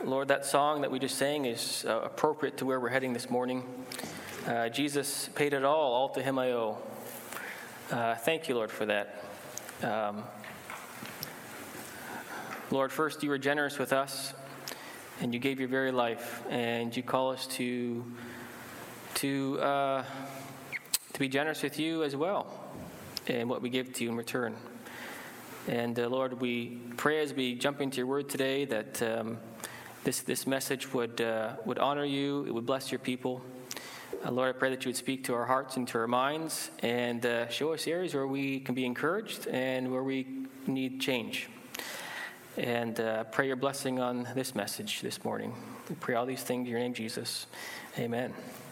Lord, that song that we just sang is appropriate to where we're heading this morning. Jesus paid it all to him I owe. Thank you, Lord, for that. Lord, first you were generous with us, and you gave your very life, and you call us to be generous with you as well, and what we give to you in return. And Lord, we pray as we jump into your word today that this message would honor you, it would bless your people. Lord, I pray that you would speak to our hearts and to our minds and show us areas where we can be encouraged and where we need change. And pray your blessing on this message this morning. We pray all these things in your name, Jesus. Amen.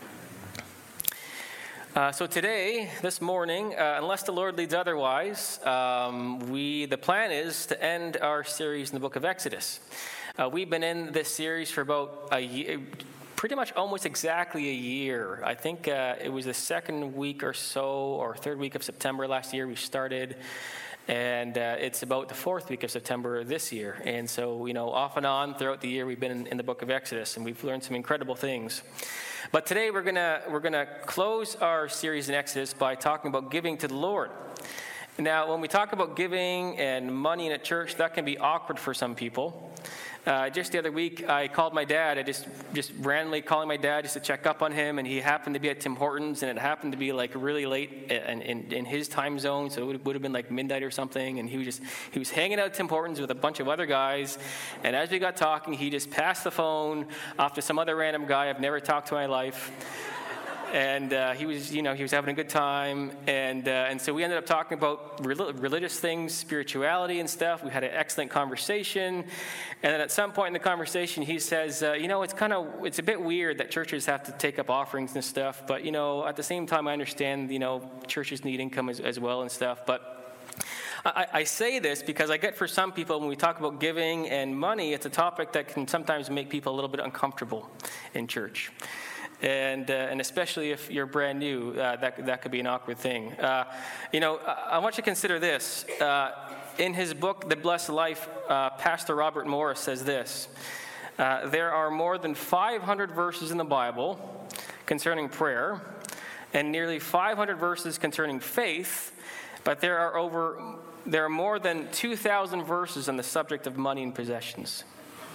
So today, this morning, unless the Lord leads otherwise, the plan is to end our series in the book of Exodus. We've been in this series for about a year, pretty much almost exactly a year. I think it was the second week or so, or third week of September last year we started. And it's about the fourth week of September this year. And so, off and on throughout the year, we've been in the book of Exodus, and we've learned some incredible things. But today we're gonna close our series in Exodus by talking about giving to the Lord. Now, when we talk about giving and money in a church, that can be awkward for some people. Just the other week, I called my dad. I just randomly calling my dad just to check up on him, and he happened to be at Tim Hortons, and it happened to be like really late in his time zone, so it would have been like midnight or something. And he was hanging out at Tim Hortons with a bunch of other guys, and as we got talking, he just passed the phone off to some other random guy I've never talked to in my life. And he was having a good time, and so we ended up talking about religious things, spirituality and stuff. We had an excellent conversation, and then at some point in the conversation, he says, it's a bit weird that churches have to take up offerings and stuff, but at the same time, I understand churches need income as well and stuff, but. I say this because I get for some people when we talk about giving and money, it's a topic that can sometimes make people a little bit uncomfortable in church. And especially if you're brand new, that could be an awkward thing. I want you to consider this. In his book, The Blessed Life, Pastor Robert Morris says this. There are more than 500 verses in the Bible concerning prayer, and nearly 500 verses concerning faith, but there are more than 2,000 verses on the subject of money and possessions.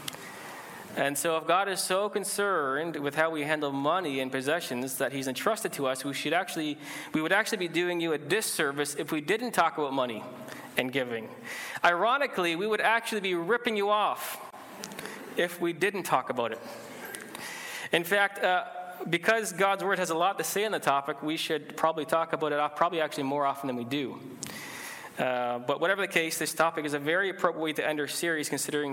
And so if God is so concerned with how we handle money and possessions that he's entrusted to us, we would actually be doing you a disservice if we didn't talk about money and giving. Ironically, we would actually be ripping you off if we didn't talk about it. In fact, because God's word has a lot to say on the topic, we should probably talk about it probably actually more often than we do. But whatever the case, this topic is a very appropriate way to end our series considering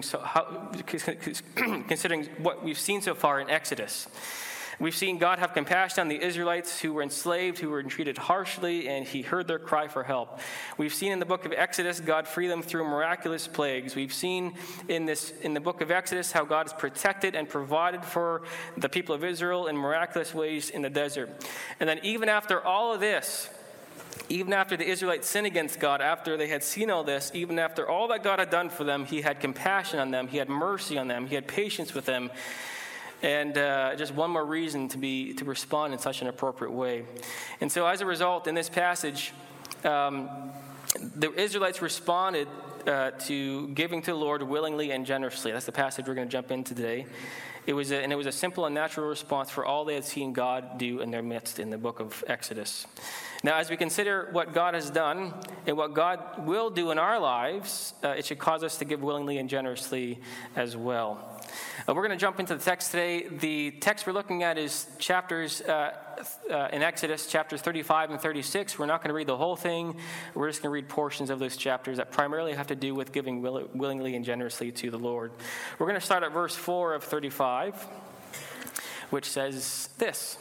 what we've seen so far in Exodus. We've seen God have compassion on the Israelites who were enslaved, who were treated harshly, and he heard their cry for help. We've seen in the book of Exodus God free them through miraculous plagues. We've seen in the book of Exodus how God has protected and provided for the people of Israel in miraculous ways in the desert. And then even after all of this, even after the Israelites sinned against God, after they had seen all this, even after all that God had done for them, he had compassion on them, he had mercy on them, he had patience with them. And just one more reason to respond in such an appropriate way. And so as a result, in this passage, the Israelites responded to giving to the Lord willingly and generously. That's the passage we're going to jump into today. It was a simple and natural response for all they had seen God do in their midst in the book of Exodus. Now, as we consider what God has done and what God will do in our lives, it should cause us to give willingly and generously as well. We're going to jump into the text today. The text we're looking at is chapters in Exodus, chapters 35 and 36. We're not going to read the whole thing. We're just going to read portions of those chapters that primarily have to do with giving willingly and generously to the Lord. We're going to start at verse 4 of 35, which says this.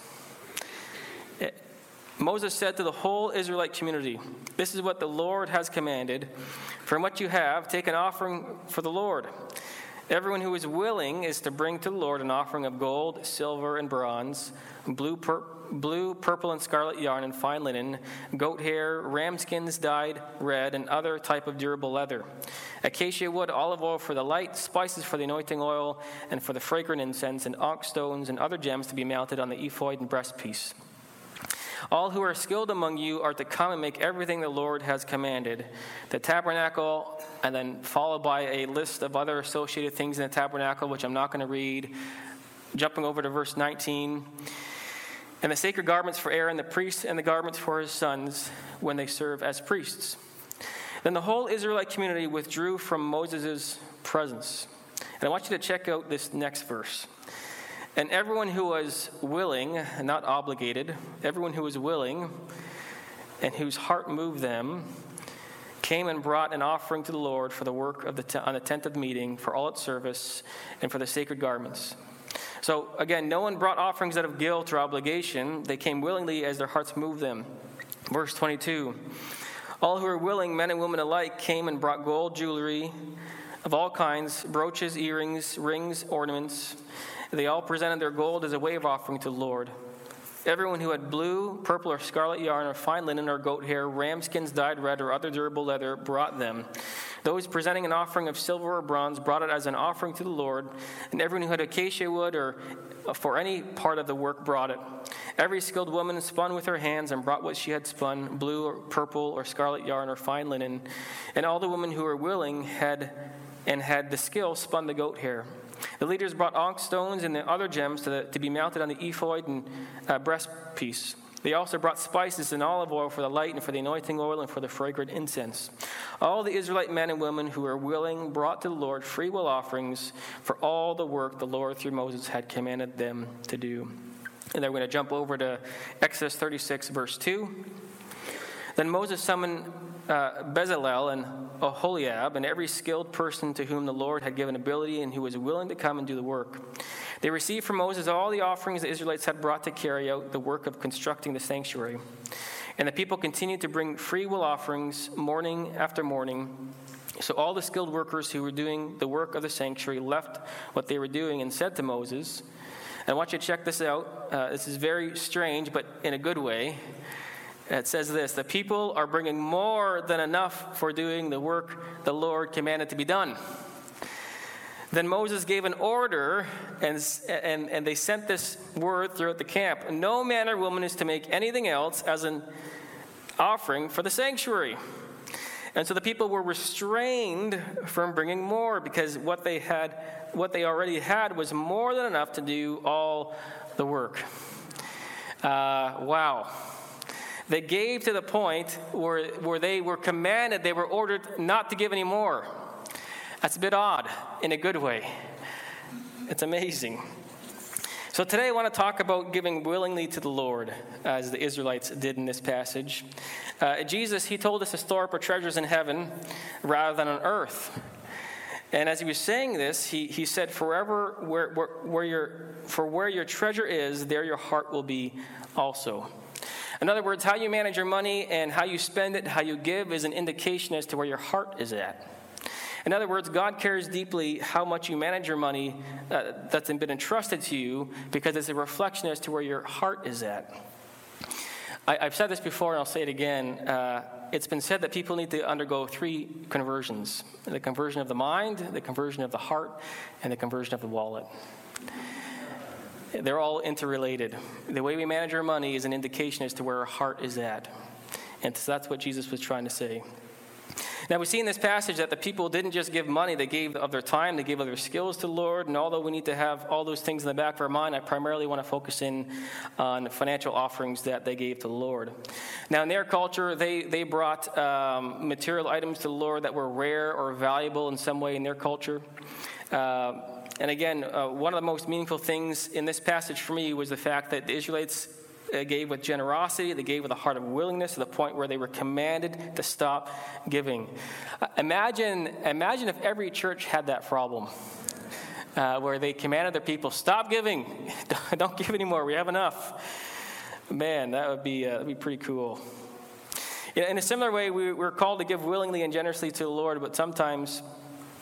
Moses said to the whole Israelite community, "This is what the Lord has commanded. From what you have, take an offering for the Lord. Everyone who is willing is to bring to the Lord an offering of gold, silver, and bronze, blue, blue, purple, and scarlet yarn and fine linen, goat hair, ram skins dyed red, and other type of durable leather, acacia wood, olive oil for the light, spices for the anointing oil, and for the fragrant incense, and onyx stones and other gems to be mounted on the ephod and breastpiece. All who are skilled among you are to come and make everything the Lord has commanded. The tabernacle, and then followed by a list of other associated things in the tabernacle, which I'm not going to read. Jumping over to verse 19. And the sacred garments for Aaron the priest, and the garments for his sons when they serve as priests. Then the whole Israelite community withdrew from Moses' presence. And I want you to check out this next verse. And everyone who was willing, not obligated, everyone who was willing and whose heart moved them, came and brought an offering to the Lord for the work of on the tent of meeting, for all its service, and for the sacred garments. So again, no one brought offerings out of guilt or obligation. They came willingly as their hearts moved them. Verse 22, all who were willing, men and women alike, came and brought gold jewelry of all kinds, brooches, earrings, rings, ornaments. They all presented their gold as a wave offering to the Lord. Everyone who had blue, purple, or scarlet yarn, or fine linen, or goat hair, ram skins dyed red, or other durable leather, brought them. Those presenting an offering of silver or bronze brought it as an offering to the Lord, and everyone who had acacia wood or for any part of the work brought it. Every skilled woman spun with her hands and brought what she had spun, blue or purple or scarlet yarn or fine linen. And all the women who were willing had the skill spun the goat hair. The leaders brought onyx stones and the other gems to be mounted on the ephod and breastpiece. They also brought spices and olive oil for the light and for the anointing oil and for the fragrant incense. All the Israelite men and women who were willing brought to the Lord free will offerings for all the work the Lord through Moses had commanded them to do. And then we're going to jump over to Exodus 36, verse 2. Then Moses summoned Bezalel and Oholiab and every skilled person to whom the Lord had given ability and who was willing to come and do the work. They received from Moses all the offerings the Israelites had brought to carry out the work of constructing the sanctuary. And the people continued to bring free will offerings morning after morning. So all the skilled workers who were doing the work of the sanctuary left what they were doing and said to Moses, and I want you to check this out. This is very strange, but in a good way. It says this, the people are bringing more than enough for doing the work the Lord commanded to be done. Then Moses gave an order, and they sent this word throughout the camp. No man or woman is to make anything else as an offering for the sanctuary. And so the people were restrained from bringing more because what they already had was more than enough to do all the work. Wow. They gave to the point where they were commanded, they were ordered not to give any more. That's a bit odd in a good way. It's amazing. So today I want to talk about giving willingly to the Lord, as the Israelites did in this passage. Jesus, he told us to store up our treasures in heaven rather than on earth. And as he was saying this, he said, "Forever where your treasure is, there your heart will be also." In other words, how you manage your money and how you spend it, how you give, is an indication as to where your heart is at. In other words, God cares deeply how much you manage your money that's been entrusted to you, because it's a reflection as to where your heart is at. I've said this before, and I'll say it again. It's been said that people need to undergo 3 conversions: the conversion of the mind, the conversion of the heart, and the conversion of the wallet. They're all interrelated. The way we manage our money is an indication as to where our heart is at. And so that's what Jesus was trying to say. Now, we see in this passage that the people didn't just give money. They gave of their time. They gave of their skills to the Lord. And although we need to have all those things in the back of our mind, I primarily want to focus in on financial offerings that they gave to the Lord. Now, in their culture, they brought material items to the Lord that were rare or valuable in some way in their culture. And again, one of the most meaningful things in this passage for me was the fact that the Israelites gave with generosity. They gave with a heart of willingness to the point where they were commanded to stop giving. Imagine if every church had that problem, where they commanded their people, stop giving, don't give anymore, we have enough. Man, that would be pretty cool. In a similar way, we're called to give willingly and generously to the Lord, but sometimes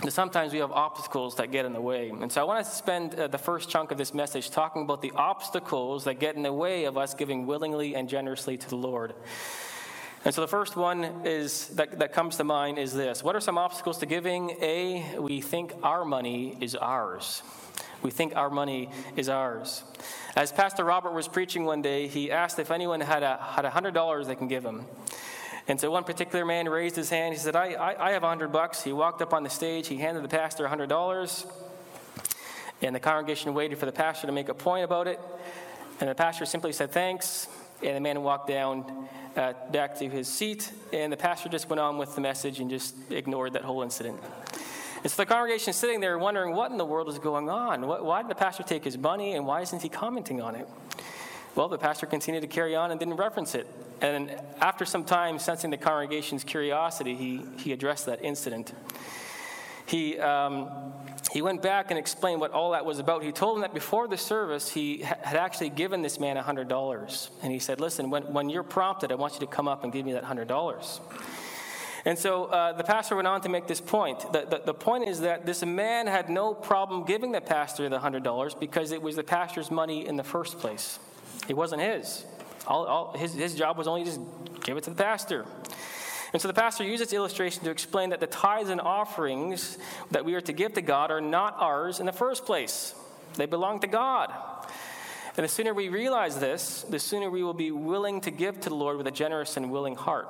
sometimes we have obstacles that get in the way. And so I want to spend the first chunk of this message talking about the obstacles that get in the way of us giving willingly and generously to the Lord. And so the first one is that comes to mind is this. What are some obstacles to giving? A, we think our money is ours. We think our money is ours. As Pastor Robert was preaching one day, he asked if anyone had $100 they can give him. And so one particular man raised his hand. He said, I have $100. He walked up on the stage. He handed the pastor $100. And the congregation waited for the pastor to make a point about it. And the pastor simply said, thanks. And the man walked down back to his seat. And the pastor just went on with the message and just ignored that whole incident. And so the congregation is sitting there wondering what in the world is going on. Why did the pastor take his money and why isn't he commenting on it? Well, the pastor continued to carry on and didn't reference it. And after some time, sensing the congregation's curiosity, he addressed that incident. He went back and explained what all that was about. He told him that before the service, he had actually given this man $100. And he said, listen, when you're prompted, I want you to come up and give me that $100. And so the pastor went on to make this point. The point is that this man had no problem giving the pastor the $100 because it was the pastor's money in the first place. It wasn't his. His job was only just give it to the pastor. And so the pastor used this illustration to explain that the tithes and offerings that we are to give to God are not ours in the first place. They belong to God. And the sooner we realize this, the sooner we will be willing to give to the Lord with a generous and willing heart.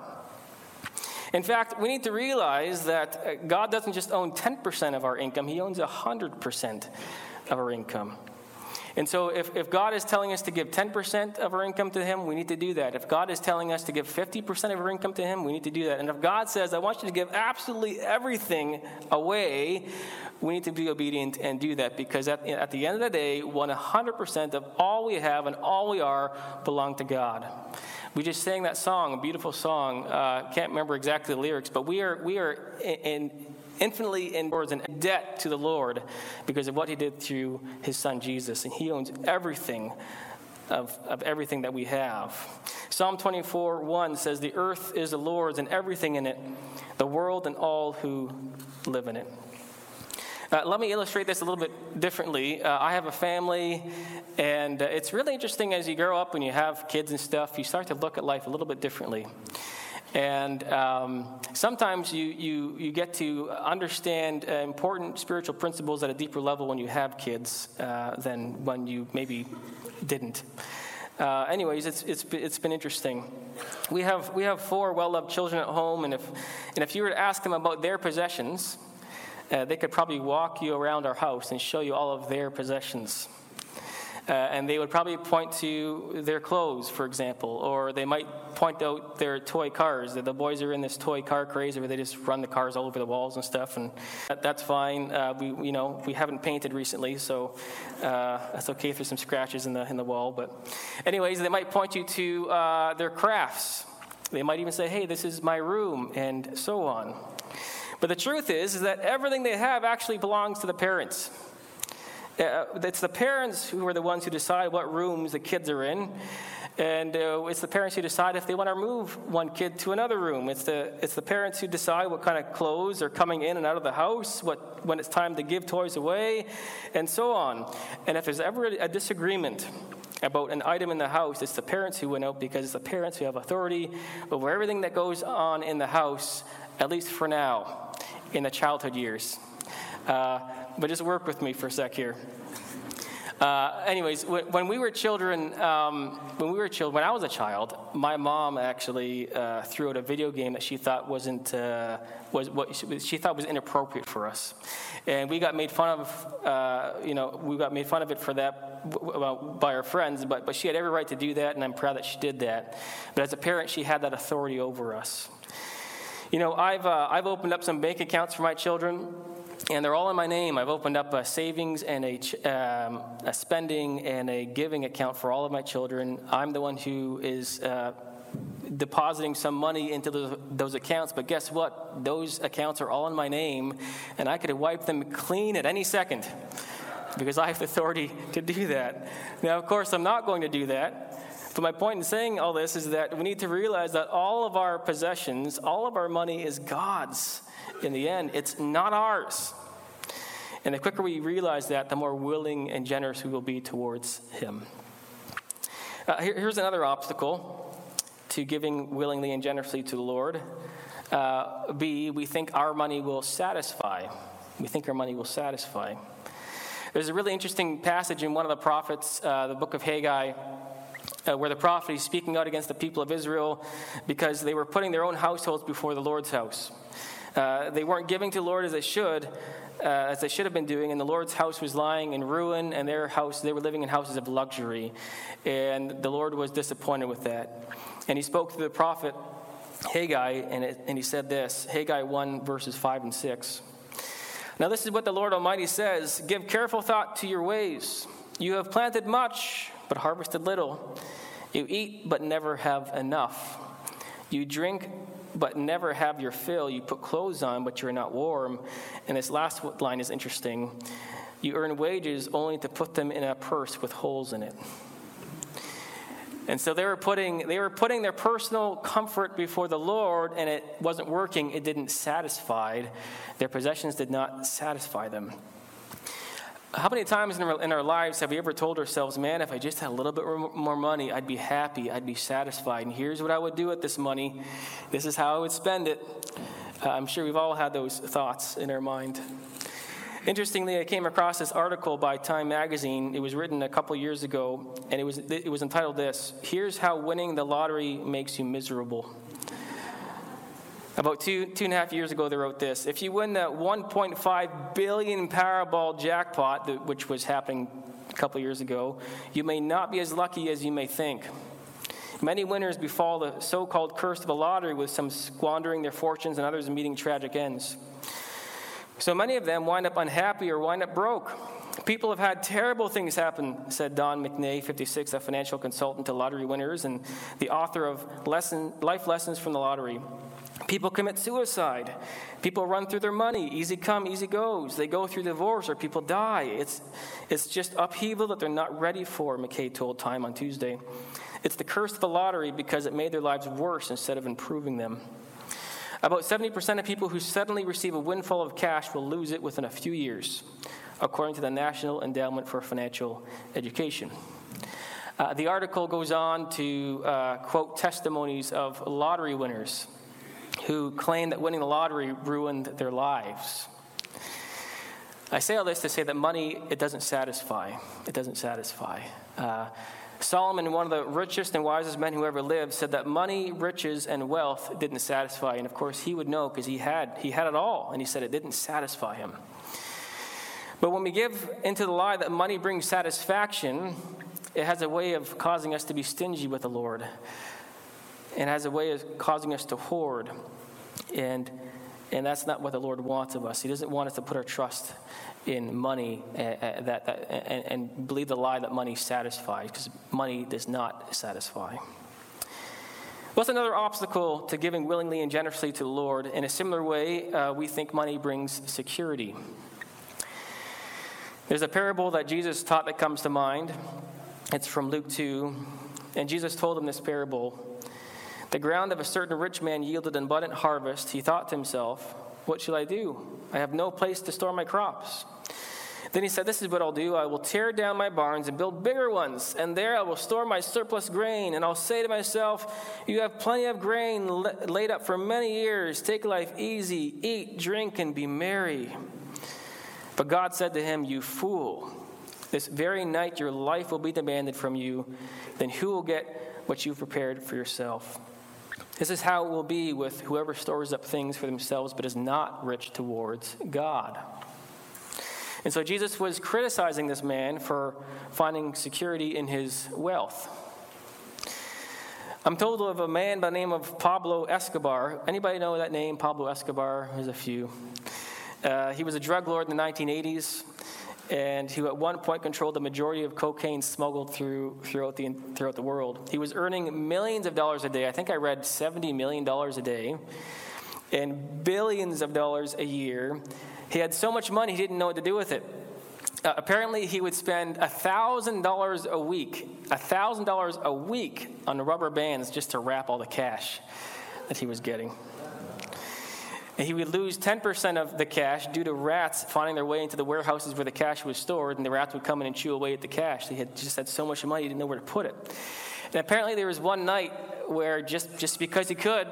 In fact, we need to realize that God doesn't just own 10% of our income, He owns 100% of our income. And so if God is telling us to give 10% of our income to Him, we need to do that. If God is telling us to give 50% of our income to Him, we need to do that. And if God says, I want you to give absolutely everything away, we need to be obedient and do that. Because at the end of the day, 100% of all we have and all we are belong to God. We just sang that song, a beautiful song. Can't remember exactly the lyrics, but we are infinitely in debt to the Lord because of what He did through His Son Jesus, and He owns everything of everything that we have. Psalm 24:1 says, "The earth is the Lord's and everything in it, the world and all who live in it." Let me illustrate this a little bit differently. I have a family, and it's really interesting as you grow up and you have kids and stuff, you start to look at life a little bit differently. And sometimes you get to understand important spiritual principles at a deeper level when you have kids than when you maybe didn't. Anyways, it's been interesting. We have 4 well-loved children at home, and if you were to ask them about their possessions, they could probably walk you around our house and show you all of their possessions. And they would probably point to their clothes, for example, or they might point out their toy cars. The boys are in this toy car craze where they just run the cars all over the walls and stuff, and that's fine. We haven't painted recently, so that's okay if there's some scratches in the wall. But anyways, they might point you to their crafts. They might even say, "Hey, this is my room," and so on. But the truth is that everything they have actually belongs to the parents. It's the parents who are the ones who decide what rooms the kids are in, and it's the parents who decide if they want to move one kid to another room. It's the parents who decide what kind of clothes are coming in and out of the house, when it's time to give toys away, and so on. And if there's ever a disagreement about an item in the house, it's the parents who win out because it's the parents who have authority over everything that goes on in the house, at least for now, in the childhood years. But just work with me for a sec here. Anyways, when we were children, when I was a child, my mom actually threw out a video game that she thought was she thought was inappropriate for us, and we got made fun of. We got made fun of it for that by our friends. But she had every right to do that, and I'm proud that she did that. But as a parent, she had that authority over us. I've opened up some bank accounts for my children, and they're all in my name. I've opened up a savings and a spending and a giving account for all of my children. I'm the one who is depositing some money into those accounts, but guess what? Those accounts are all in my name, and I could wipe them clean at any second because I have the authority to do that. Now, of course, I'm not going to do that. But my point in saying all this is that we need to realize that all of our possessions, all of our money is God's. In the end, it's not ours. And the quicker we realize that, the more willing and generous we will be towards him. Here's another obstacle to giving willingly and generously to the Lord. B, we think our money will satisfy. We think our money will satisfy. There's a really interesting passage in one of the prophets, the book of Haggai, where the prophet is speaking out against the people of Israel because they were putting their own households before the Lord's house. They weren't giving to the Lord as they should have been doing, and the Lord's house was lying in ruin, and they were living in houses of luxury, and the Lord was disappointed with that. And he spoke to the prophet Haggai, and he said this, Haggai 1, verses 5 and 6. Now this is what the Lord Almighty says, give careful thought to your ways. You have planted much, but harvested little. You eat, but never have enough. You drink, but never have your fill. You put clothes on, but you're not warm. And this last line is interesting. You earn wages only to put them in a purse with holes in it. And so they were putting their personal comfort before the Lord, and it wasn't working. It didn't satisfy. Their possessions did not satisfy them. How many times in our lives have we ever told ourselves, man, if I just had a little bit more money, I'd be happy, I'd be satisfied, and here's what I would do with this money. This is how I would spend it. I'm sure we've all had those thoughts in our mind. Interestingly, I came across this article by Time Magazine. It was written a couple years ago, and it was entitled this, Here's How Winning the Lottery Makes You Miserable. About two and a half years ago, they wrote this. If you win the 1.5 billion Powerball jackpot, which was happening a couple years ago, you may not be as lucky as you may think. Many winners befall the so-called curse of the lottery, with some squandering their fortunes and others meeting tragic ends. So many of them wind up unhappy or wind up broke. People have had terrible things happen, said Don McNay, 56, a financial consultant to lottery winners and the author of Life Lessons from the Lottery. People commit suicide. People run through their money. Easy come, easy goes. They go through divorce or people die. It's just upheaval that they're not ready for, McKay told Time on Tuesday. It's the curse of the lottery because it made their lives worse instead of improving them. About 70% of people who suddenly receive a windfall of cash will lose it within a few years, according to the National Endowment for Financial Education. The article goes on to quote testimonies of lottery winners who claim that winning the lottery ruined their lives. I say all this to say that money, it doesn't satisfy. It doesn't satisfy. Solomon, one of the richest and wisest men who ever lived, said that money, riches, and wealth didn't satisfy. And of course, he would know because he had it all. And he said it didn't satisfy him. But when we give into the lie that money brings satisfaction, it has a way of causing us to be stingy with the Lord. And has a way of causing us to hoard. And that's not what the Lord wants of us. He doesn't want us to put our trust in money and believe the lie that money satisfies, because money does not satisfy. What's another obstacle to giving willingly and generously to the Lord? In a similar way, we think money brings security. There's a parable that Jesus taught that comes to mind. It's from Luke 2. And Jesus told him this parable. The ground of a certain rich man yielded an abundant harvest. He thought to himself, what shall I do? I have no place to store my crops. Then he said, this is what I'll do. I will tear down my barns and build bigger ones, and there I will store my surplus grain. And I'll say to myself, you have plenty of grain laid up for many years. Take life easy, eat, drink, and be merry. But God said to him, you fool, this very night your life will be demanded from you. Then who will get what you've prepared for yourself? This is how it will be with whoever stores up things for themselves but is not rich towards God. And so Jesus was criticizing this man for finding security in his wealth. I'm told of a man by the name of Pablo Escobar. Anybody know that name, Pablo Escobar? There's a few. He was a drug lord in the 1980s. And he at one point controlled the majority of cocaine smuggled throughout the world. He was earning millions of dollars a day. I think I read $70 million a day and billions of dollars a year. He had so much money he didn't know what to do with it. Apparently, he would spend $1,000 a week on rubber bands just to wrap all the cash that he was getting. And he would lose 10% of the cash due to rats finding their way into the warehouses where the cash was stored, and the rats would come in and chew away at the cash. He had just had so much money, he didn't know where to put it. And apparently there was one night where just because he could,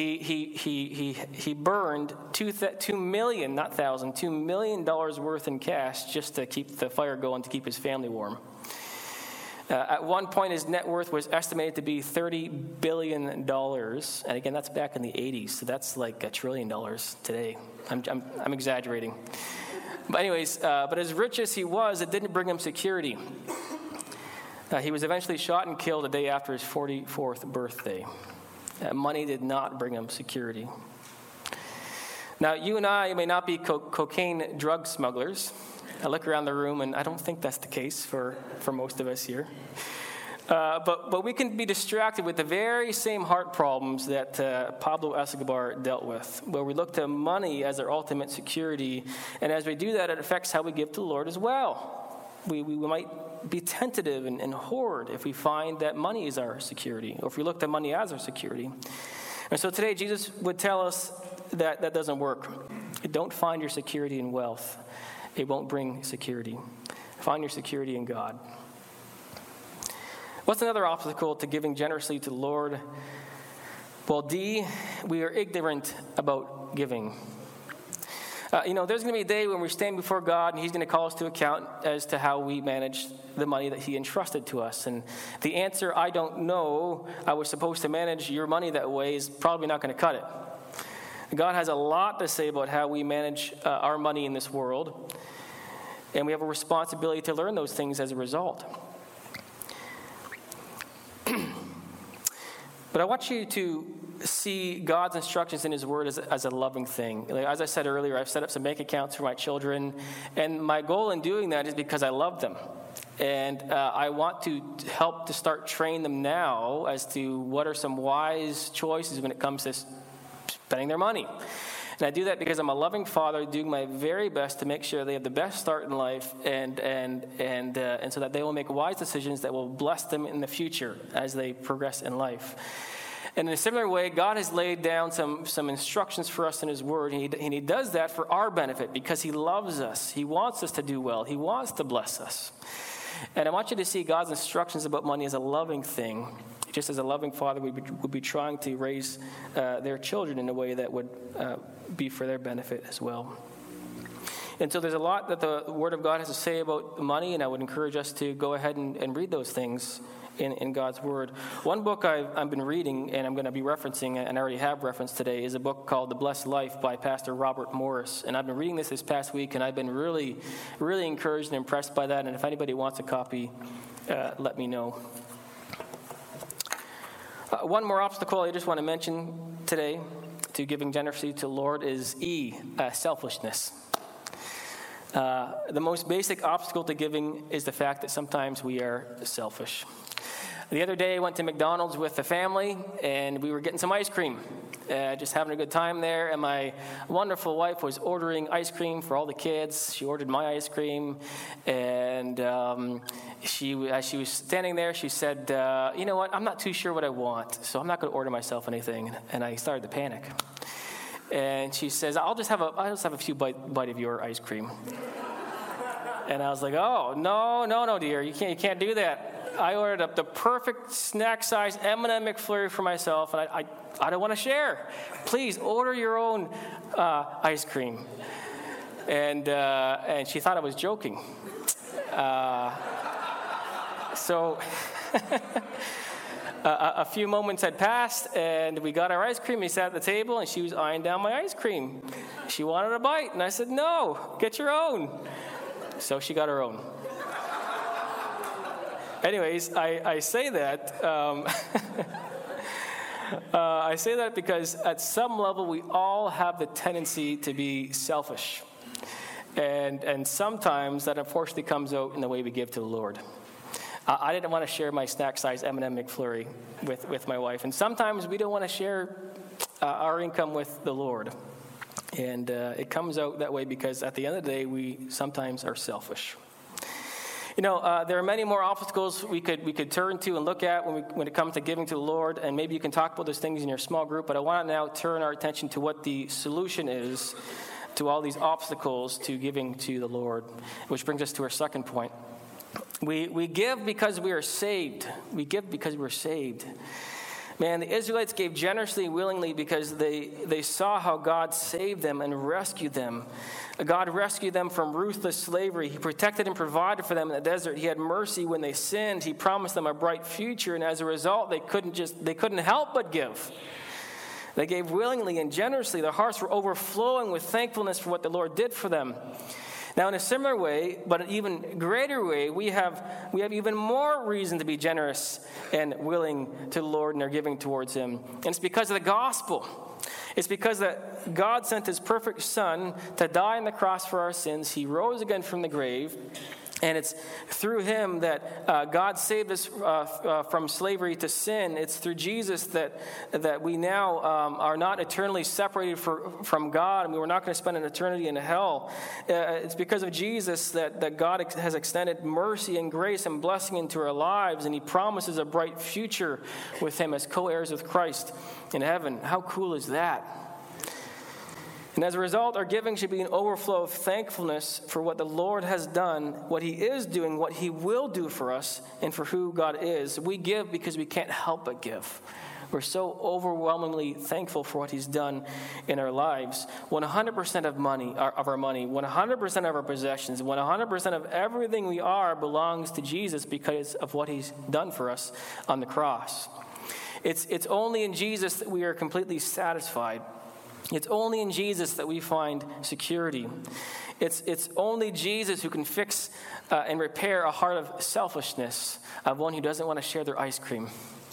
he burned $2 million, not thousand, $2 million worth in cash just to keep the fire going, to keep his family warm. At one point, his net worth was estimated to be $30 billion. And again, that's back in the 80s, so that's like $1 trillion today. I'm exaggerating. But anyways, but as rich as he was, it didn't bring him security. He was eventually shot and killed a day after his 44th birthday. Money did not bring him security. Now, you and I may not be cocaine drug smugglers. I look around the room, and I don't think that's the case for most of us here. But we can be distracted with the very same heart problems that Pablo Escobar dealt with, where we look to money as our ultimate security, and as we do that, it affects how we give to the Lord as well. We might be tentative and hoard if we find that money is our security, or if we look to money as our security. And so today, Jesus would tell us that that doesn't work. Don't find your security in wealth. It won't bring security. Find your security in God. What's another obstacle to giving generously to the Lord? Well, D, we are ignorant about giving. There's going to be a day when we stand before God, and He's going to call us to account as to how we manage the money that He entrusted to us. And the answer, I don't know, I was supposed to manage your money that way, is probably not going to cut it. God has a lot to say about how we manage our money in this world, and we have a responsibility to learn those things as a result. But I want you to see God's instructions in His Word as a loving thing. As I said earlier, I've set up some bank accounts for my children, and my goal in doing that is because I love them. And I want to help to start train them now as to what are some wise choices when it comes to spending their money. And I do that because I'm a loving father doing my very best to make sure they have the best start in life and so that they will make wise decisions that will bless them in the future as they progress in life. And in a similar way, God has laid down some instructions for us in His Word, and He does that for our benefit because He loves us. He wants us to do well. He wants to bless us. And I want you to see God's instructions about money as a loving thing, just as a loving father would be trying to raise their children in a way that would be for their benefit as well. And so there's a lot that the Word of God has to say about money, and I would encourage us to go ahead and read those things in God's Word. One book I've been reading, and I'm going to be referencing, and I already have referenced today, is a book called The Blessed Life by Pastor Robert Morris. And I've been reading this past week, and I've been really, really encouraged and impressed by that. And if anybody wants a copy, let me know. One more obstacle I just want to mention today to giving generously to the Lord is selfishness. The most basic obstacle to giving is the fact that sometimes we are selfish. The other day I went to McDonald's with the family, and we were getting some ice cream, just having a good time there, and my wonderful wife was ordering ice cream for all the kids. She ordered my ice cream, and as she was standing there, she said, you know what, I'm not too sure what I want, so I'm not going to order myself anything. And I started to panic. And she says, I'll just have a few bite of your ice cream. And I was like, oh, no, dear, you can't do that. I ordered up the perfect snack-size M&M McFlurry for myself, and I don't want to share. Please order your own ice cream. And she thought I was joking. So a few moments had passed, and we got our ice cream. We sat at the table, and she was eyeing down my ice cream. She wanted a bite, and I said, no, get your own. So she got her own. Anyways, I say that. I say that because at some level we all have the tendency to be selfish, and sometimes that unfortunately comes out in the way we give to the Lord. I didn't want to share my snack-size M&M McFlurry with my wife, and sometimes we don't want to share our income with the Lord, and it comes out that way because at the end of the day we sometimes are selfish. There are many more obstacles we could turn to and look at when it comes to giving to the Lord, and maybe you can talk about those things in your small group, but I want to now turn our attention to what the solution is to all these obstacles to giving to the Lord, which brings us to our second point. We give because we are saved. We give because we're saved. Man, the Israelites gave generously and willingly because they saw how God saved them and rescued them. God rescued them from ruthless slavery. He protected and provided for them in the desert. He had mercy when they sinned. He promised them a bright future, and as a result, they couldn't help but give. They gave willingly and generously. Their hearts were overflowing with thankfulness for what the Lord did for them. Now, in a similar way, but an even greater way, we have even more reason to be generous and willing to the Lord and our giving towards Him. And it's because of the gospel. It's because that God sent His perfect Son to die on the cross for our sins. He rose again from the grave. And it's through Him that God saved us from slavery to sin. It's through Jesus that we now are not eternally separated from God, and we're not going to spend an eternity in hell. It's because of Jesus that God has extended mercy and grace and blessing into our lives, and He promises a bright future with Him as co-heirs with Christ in heaven. How cool is that? And as a result, our giving should be an overflow of thankfulness for what the Lord has done, what He is doing, what He will do for us, and for who God is. We give because we can't help but give. We're so overwhelmingly thankful for what He's done in our lives. 100% of our money, 100% of our possessions, 100% of everything we are belongs to Jesus because of what He's done for us on the cross. It's only in Jesus that we are completely satisfied. It's only in Jesus that we find security. It's only Jesus who can fix and repair a heart of selfishness, of one who doesn't want to share their ice cream.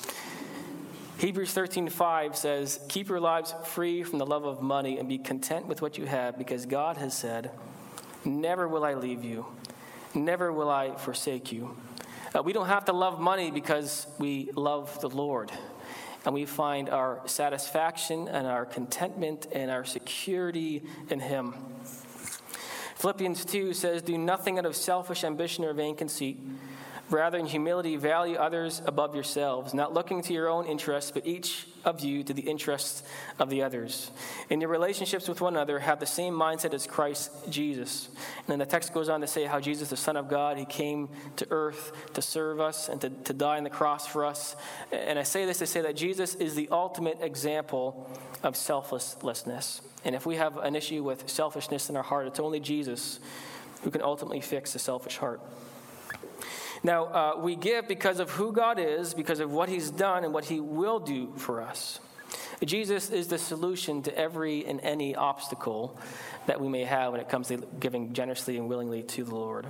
Hebrews 13:5 says, "Keep your lives free from the love of money and be content with what you have, because God has said, 'Never will I leave you, never will I forsake you.'" We don't have to love money because we love the Lord. And we find our satisfaction and our contentment and our security in Him. Philippians 2 says, "Do nothing out of selfish ambition or vain conceit. Rather, in humility, value others above yourselves, not looking to your own interests, but each of you to the interests of the others. In your relationships with one another, have the same mindset as Christ Jesus." And then the text goes on to say how Jesus, the Son of God, He came to earth to serve us and to die on the cross for us. And I say this to say that Jesus is the ultimate example of selflessness. And if we have an issue with selfishness in our heart, it's only Jesus who can ultimately fix the selfish heart. Now, we give because of who God is, because of what He's done and what He will do for us. Jesus is the solution to every and any obstacle that we may have when it comes to giving generously and willingly to the Lord.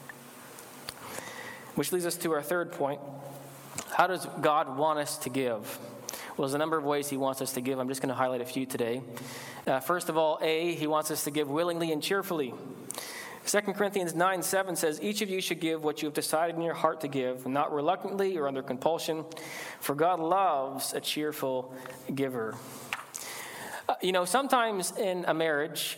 Which leads us to our third point. How does God want us to give? Well, there's a number of ways He wants us to give. I'm just going to highlight a few today. First of all, He wants us to give willingly and cheerfully. 2 Corinthians 9:7 says, "Each of you should give what you have decided in your heart to give, not reluctantly or under compulsion, for God loves a cheerful giver." Sometimes in a marriage,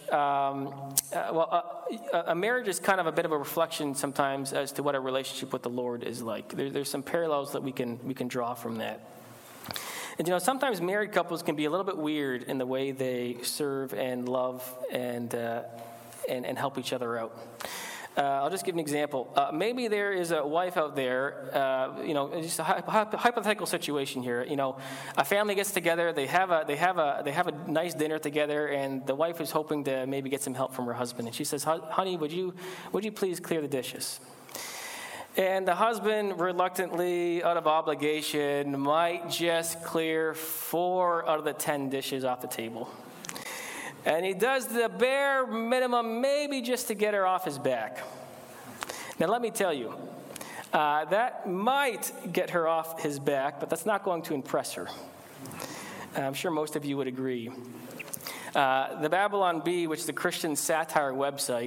a marriage is kind of a bit of a reflection sometimes as to what a relationship with the Lord is like. There's some parallels that we can draw from that. And sometimes married couples can be a little bit weird in the way they serve and love and help each other out. I'll just give an example. Maybe there is a wife out there, just a hypothetical situation here. A family gets together, they have a nice dinner together, and the wife is hoping to maybe get some help from her husband. And she says, "Honey, would you please clear the dishes?" And the husband, reluctantly, out of obligation, might just clear 4 out of the 10 dishes off the table. And he does the bare minimum, maybe just to get her off his back. Now, let me tell you, that might get her off his back, but that's not going to impress her. I'm sure most of you would agree. The Babylon Bee, which is a Christian satire website,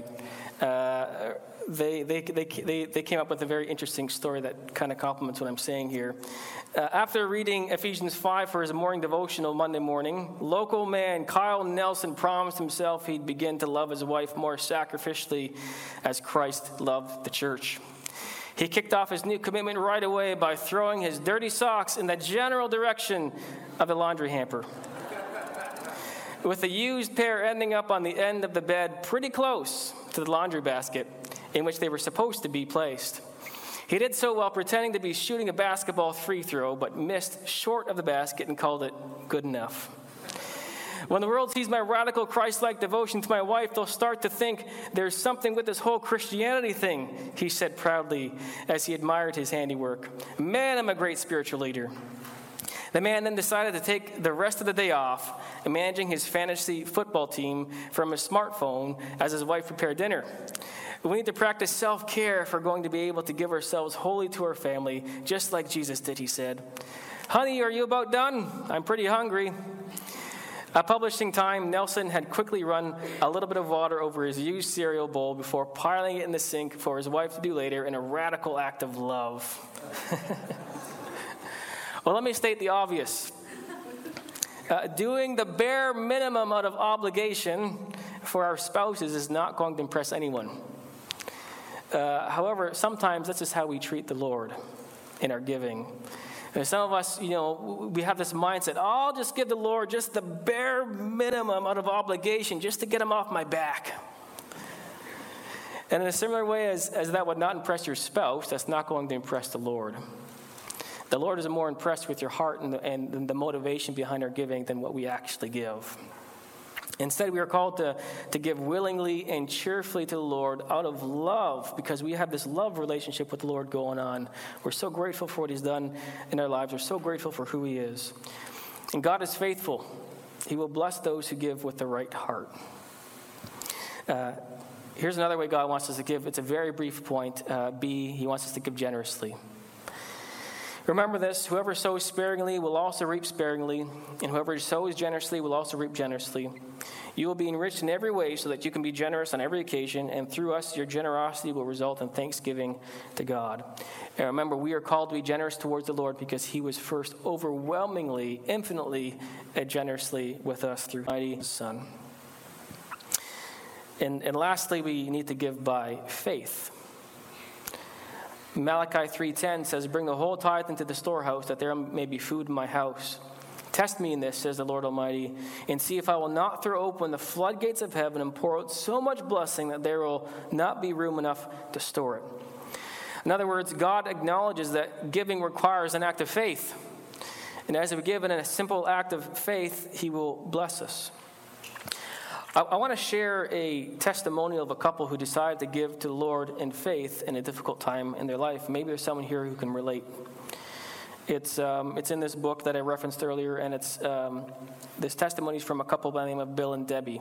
they came up with a very interesting story that kind of complements what I'm saying here. After reading Ephesians 5 for his morning devotional Monday morning, local man Kyle Nelson promised himself he'd begin to love his wife more sacrificially as Christ loved the church. He kicked off his new commitment right away by throwing his dirty socks in the general direction of the laundry hamper, with the used pair ending up on the end of the bed pretty close to the laundry basket in which they were supposed to be placed. He did so while pretending to be shooting a basketball free throw, but missed short of the basket and called it good enough. When the world sees my radical Christ-like devotion to my wife, they'll start to think there's something with this whole Christianity thing, he said proudly as he admired his handiwork. Man, I'm a great spiritual leader. The man then decided to take the rest of the day off, managing his fantasy football team from his smartphone as his wife prepared dinner. We need to practice self-care if we're going to be able to give ourselves wholly to our family, just like Jesus did, he said. Honey, are you about done? I'm pretty hungry. At publishing time, Nelson had quickly run a little bit of water over his used cereal bowl before piling it in the sink for his wife to do later in a radical act of love. Well, let me state the obvious. Doing the bare minimum out of obligation for our spouses is not going to impress anyone. However, sometimes that's just how we treat the Lord in our giving. And some of us, we have this mindset, I'll just give the Lord just the bare minimum out of obligation just to get him off my back. And in a similar way as that would not impress your spouse, that's not going to impress the Lord. The Lord is more impressed with your heart and the motivation behind our giving than what we actually give. Instead, we are called to give willingly and cheerfully to the Lord out of love, because we have this love relationship with the Lord going on. We're so grateful for what he's done in our lives. We're so grateful for who he is. And God is faithful. He will bless those who give with the right heart. Here's another way God wants us to give. It's a very brief point. B, he wants us to give generously. Remember this, whoever sows sparingly will also reap sparingly, and whoever sows generously will also reap generously. You will be enriched in every way so that you can be generous on every occasion, and through us your generosity will result in thanksgiving to God. And remember, we are called to be generous towards the Lord because he was first overwhelmingly, infinitely, and generously with us through mighty Son. And lastly, we need to give by faith. Malachi 3:10 says, bring the whole tithe into the storehouse, that there may be food in my house. Test me in this, says the Lord Almighty, and see if I will not throw open the floodgates of heaven and pour out so much blessing that there will not be room enough to store it. In other words, God acknowledges that giving requires an act of faith. And as we give in a simple act of faith, he will bless us. I want to share a testimonial of a couple who decided to give to the Lord in faith in a difficult time in their life. Maybe there's someone here who can relate. It's in this book that I referenced earlier, and it's this testimony is from a couple by the name of Bill and Debbie.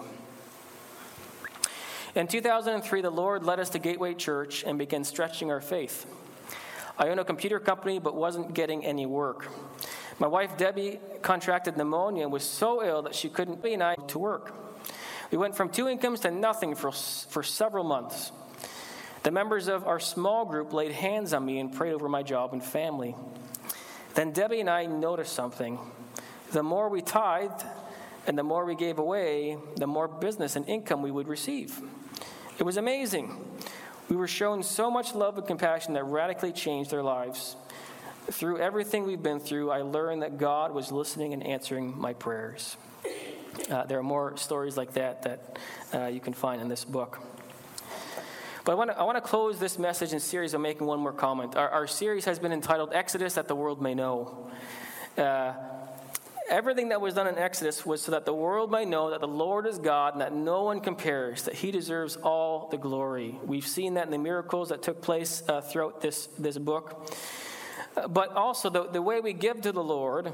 In 2003, the Lord led us to Gateway Church and began stretching our faith. I own a computer company but wasn't getting any work. My wife Debbie contracted pneumonia and was so ill that she couldn't be and I to work. We went from 2 incomes to nothing for several months. The members of our small group laid hands on me and prayed over my job and family. Then Debbie and I noticed something. The more we tithed and the more we gave away, the more business and income we would receive. It was amazing. We were shown so much love and compassion that radically changed our lives. Through everything we've been through, I learned that God was listening and answering my prayers. There are more stories like that you can find in this book. But I want to close this message and series by making one more comment. Our series has been entitled Exodus That the World May Know. Everything that was done in Exodus was so that the world might know that the Lord is God and that no one compares, that he deserves all the glory. We've seen that in the miracles that took place throughout this book. But also the way we give to the Lord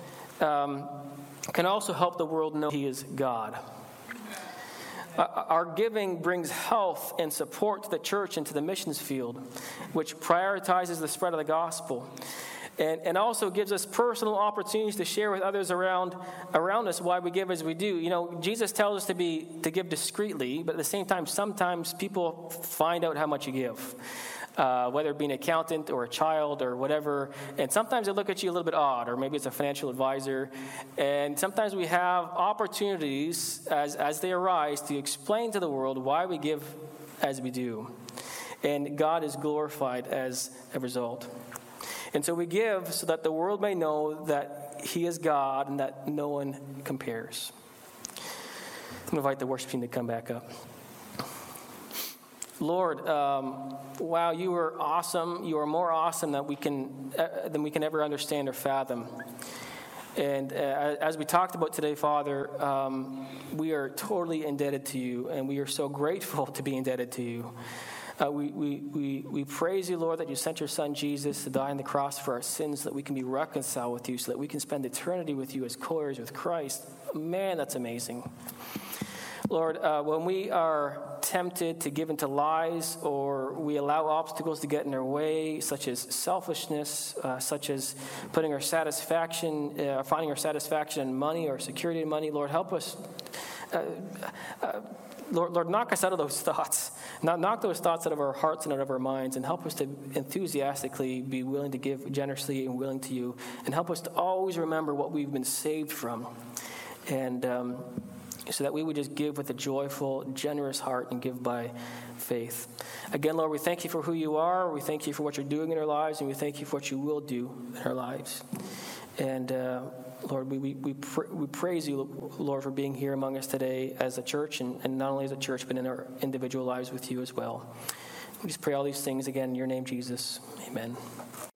can also help the world know he is God. Our giving brings health and support to the church and to the missions field, which prioritizes the spread of the gospel. And also gives us personal opportunities to share with others around us why we give as we do. You know, Jesus tells us to give discreetly, but at the same time, sometimes people find out how much you give, whether it be an accountant or a child or whatever. And sometimes they look at you a little bit odd, or maybe it's a financial advisor. And sometimes we have opportunities as they arise to explain to the world why we give as we do. and God is glorified as a result. And so we give so that the world may know that he is God and that no one compares. I'm going to invite the worship team to come back up. Lord, wow, you are awesome. You are more awesome than we can ever understand or fathom. And as we talked about today, Father, we are totally indebted to you, and we are so grateful to be indebted to you. We praise you, Lord, that you sent your Son Jesus to die on the cross for our sins, so that we can be reconciled with you, so that we can spend eternity with you as co-heirs with Christ. Man, that's amazing. Lord, when we are tempted to give into lies, or we allow obstacles to get in our way, such as selfishness, such as putting our satisfaction, finding our satisfaction in money or security in money, Lord, help us. Lord, knock us out of those thoughts. Knock those thoughts out of our hearts and out of our minds, and help us to enthusiastically be willing to give generously and willing to you, and help us to always remember what we've been saved from, and so that we would just give with a joyful, generous heart and give by faith. Again, Lord, we thank you for who you are. We thank you for what you're doing in our lives, and we thank you for what you will do in our lives. And Lord, we praise you, Lord, for being here among us today as a church, and not only as a church, but in our individual lives with you as well. We just pray all these things again in your name, Jesus. Amen.